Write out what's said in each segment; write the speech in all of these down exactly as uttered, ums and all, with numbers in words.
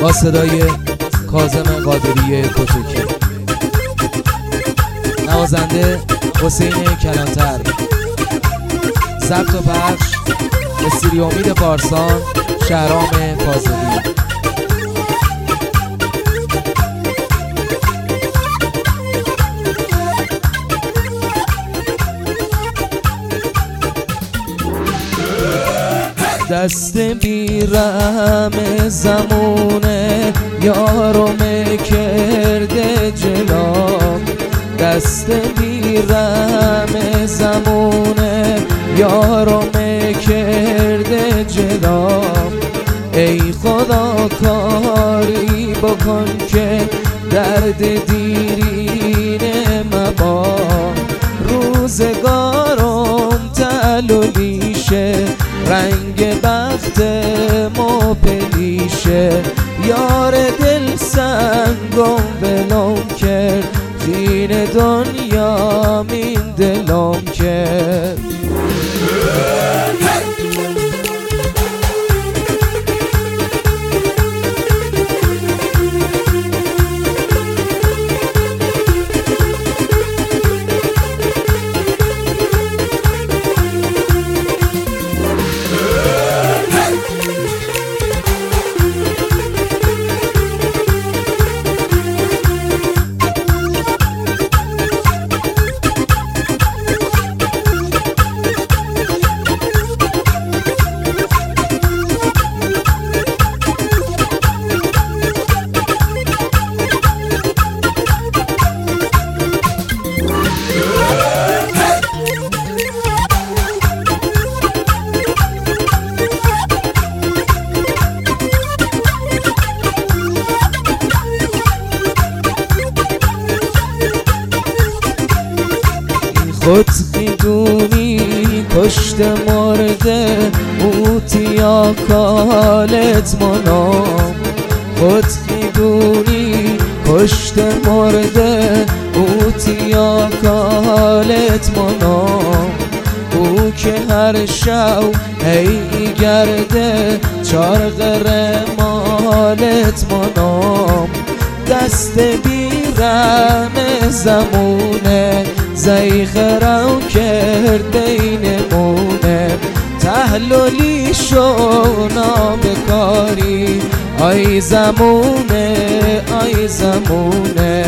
با صدای کاظم قادری کوچکی، نوازنده حسین کلانتر، ضبط و پخش استودیو امید پارسان، شهرام فاضلی. دست بیرم زمونه یارم کرده جلام، دست بیرم زمونه یارم کرده جلام. ای خدا کاری بکن که درد دیرینه مبا، روزگارم تلولیشه رنگ بخت ما پلیشه. یار دل سنگم بلام کرد، خین دنیا مین دلام کرد. خود میدونی کشت مرده اوتیا کالت منام، خود میدونی کشت مرده اوتیا کالت منام. او که هر شو هی گرده چارق رمالت منام. دست بیرم زمونه زیخ رو کرد بینمونه، تحللی شو نابکاری آی زمونه آی زمونه.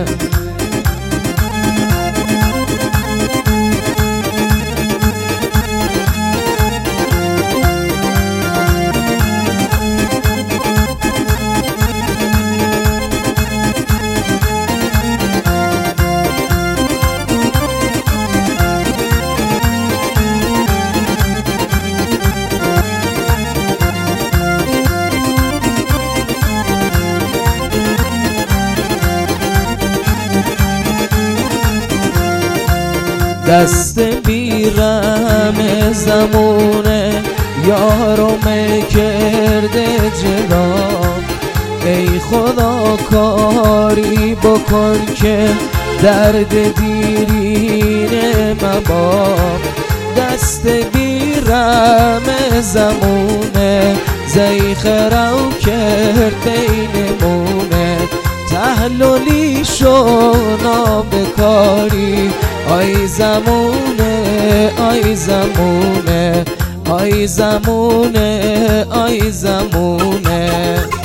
دست بیرم زمونه یارم کرده جلام. ای خدا کاری بکن که درد دیرینه مبام. دست بیرم زمونه زیخ رو کرد بینمونه، تحللی شو نابکاری آی زمونه آی زمونه آی زمونه آی زمونه.